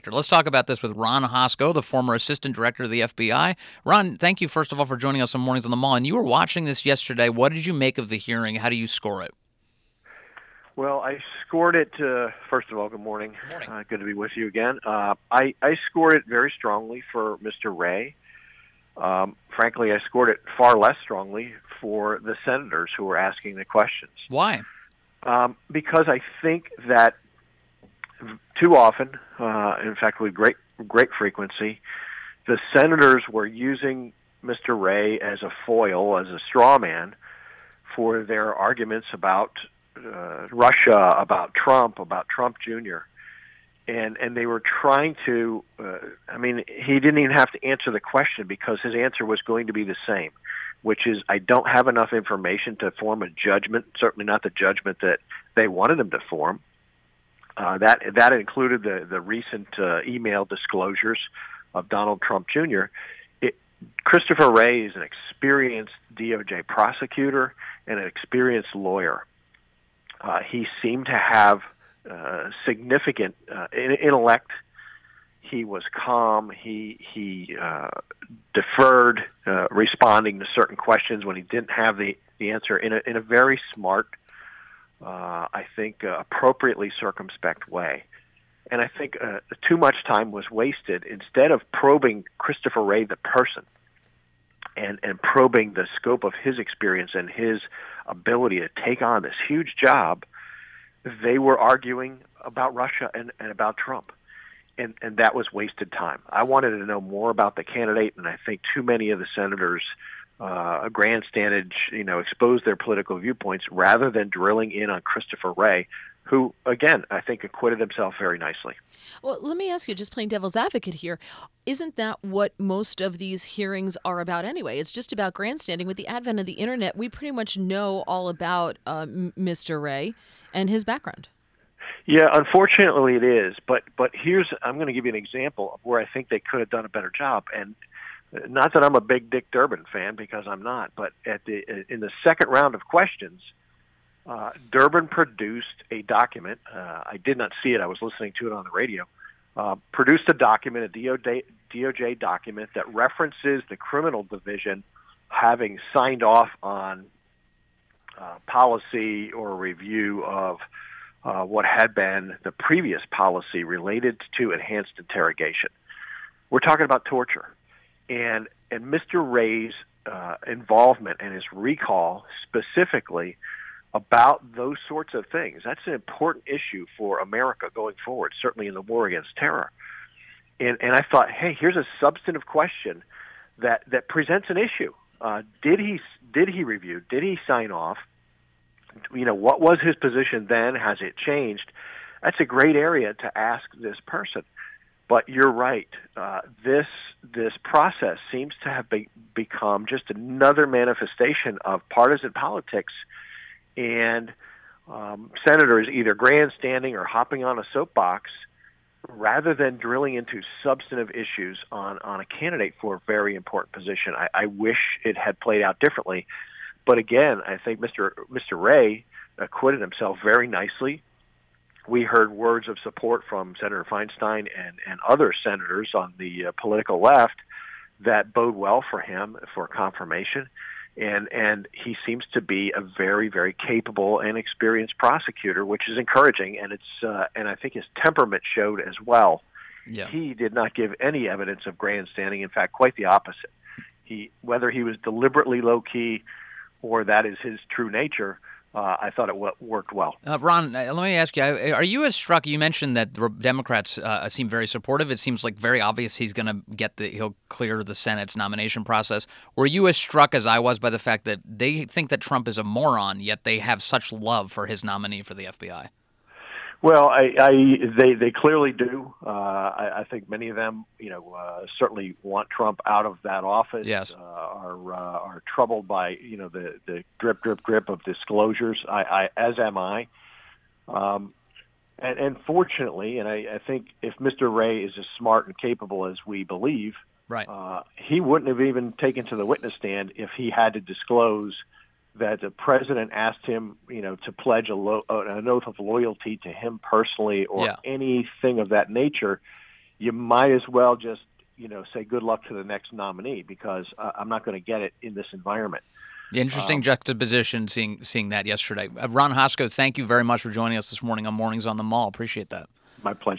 Let's talk about this with Ron Hosko, the former assistant director of the FBI. Ron, thank you, first of all, for joining us on Mornings on the Mall. And you were watching this yesterday. What did you make of the hearing? How do you score it? Well, I scored it, first of all, good morning. Good morning. Good to be with you again. I scored it very strongly for Mr. Wray. Frankly, I scored it far less strongly for the senators who were asking the questions. Why? Because I think that too often, in fact, with great frequency, the senators were using Mr. Wray as a foil, as a straw man, for their arguments about Russia, about Trump Jr., and they were trying to. He didn't even have to answer the question because his answer was going to be the same, which is, I don't have enough information to form a judgment. Certainly not the judgment that they wanted him to form. That included the recent email disclosures of Donald Trump Jr. Christopher Wray is an experienced DOJ prosecutor and an experienced lawyer. He seemed to have significant intellect. He was calm. He deferred responding to certain questions when he didn't have the answer in a very smart, I think, appropriately circumspect way. And I think too much time was wasted. Instead of probing Christopher Wray, the person, and probing the scope of his experience and his ability to take on this huge job, they were arguing about Russia and about Trump. And that was wasted time. I wanted to know more about the candidate, and I think too many of the senators grandstanded, exposed their political viewpoints rather than drilling in on Christopher Wray, who, again, I think acquitted himself very nicely. Well, let me ask you, just playing devil's advocate here, isn't that what most of these hearings are about anyway? It's just about grandstanding. With the advent of the internet, we pretty much know all about Mr. Wray and his background. Yeah, unfortunately it is. But I'm going to give you an example of where I think they could have done a better job. And not that I'm a big Dick Durbin fan, because I'm not, but in the second round of questions, Durbin produced a document. I did not see it. I was listening to it on the radio. Produced a document, a DOJ document that references the criminal division having signed off on policy or review of what had been the previous policy related to enhanced interrogation. We're talking about torture. And Mr. Wray's involvement and his recall specifically about those sorts of things, that's an important issue for America going forward, certainly in the war against terror. And I thought, hey, here's a substantive question that presents an issue. Did he review? Did he sign off? What was his position then? Has it changed? That's a great area to ask this person. But you're right. This process seems to have become just another manifestation of partisan politics, and senators either grandstanding or hopping on a soapbox rather than drilling into substantive issues on a candidate for a very important position. I wish it had played out differently. But again, I think Mr. Wray acquitted himself very nicely. We heard words of support from Senator Feinstein and other senators on the political left that bode well for him for confirmation. And he seems to be a very, very capable and experienced prosecutor, which is encouraging. And and I think his temperament showed as well. Yeah. He did not give any evidence of grandstanding. In fact, quite the opposite. Whether he was deliberately low key or that is his true nature, I thought it worked well. Ron, let me ask you, are you as struck? You mentioned that the Democrats seem very supportive. It seems like very obvious he's going to he'll clear the Senate's nomination process. Were you as struck as I was by the fact that they think that Trump is a moron, yet they have such love for his nominee for the FBI? Well, they clearly do. I think many of them, certainly want Trump out of that office. Yes. Are troubled by the drip of disclosures. As am I. And fortunately, and I think if Mr. Wray is as smart and capable as we believe, right, he wouldn't have even taken to the witness stand if he had to disclose that the president asked him, to pledge an oath of loyalty to him personally or anything of that nature. you might as well just say good luck to the next nominee, because I'm not going to get it in this environment. Interesting juxtaposition seeing that yesterday. Ron Hosko, thank you very much for joining us this morning on Mornings on the Mall. Appreciate that. My pleasure.